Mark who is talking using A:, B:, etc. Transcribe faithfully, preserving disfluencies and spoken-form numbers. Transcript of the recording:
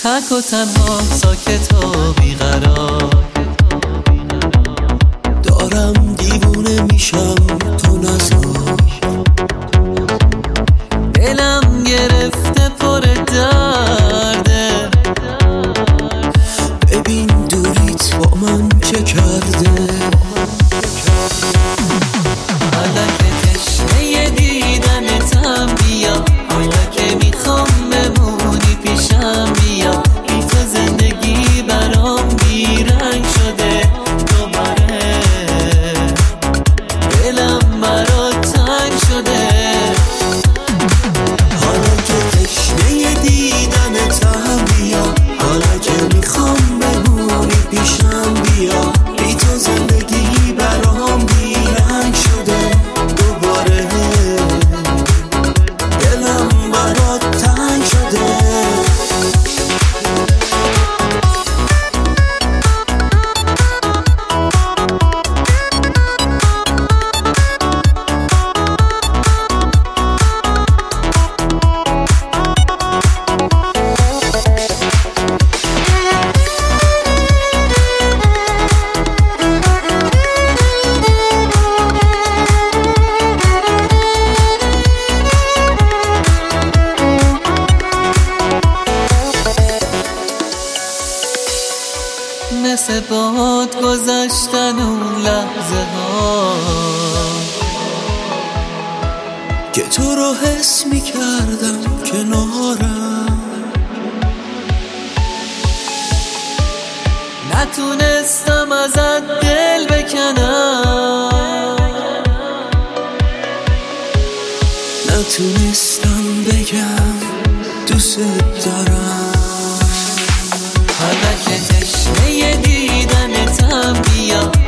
A: تک و تنها ساکت و بیقرار
B: دارم دیوونه میشم تو نزار
A: دلم گرفته پر درده
B: ببین دوریت با من چه کرده
A: حالا که تشنه دیدنتم بیا حالا که میخوام بمونی پیشم بیا بی تو زندگی برام بیرنگ شده دوباره دلم برات تنگ شده
B: حالا که تشنه دیدنتم بیا حالا که میخوام بمونی پیشم بیا بی تو زندگی برام بیرنگ شده دوباره دلم برات تنگ شده
A: مثل باد گذشتن اون لحظه ها
B: که تو رو حس میکردم کنارم
A: نتونستم ازت دل بکنم
B: نتونستم بگم دوست دارم
A: حالا که تشنه دیدنتم بیا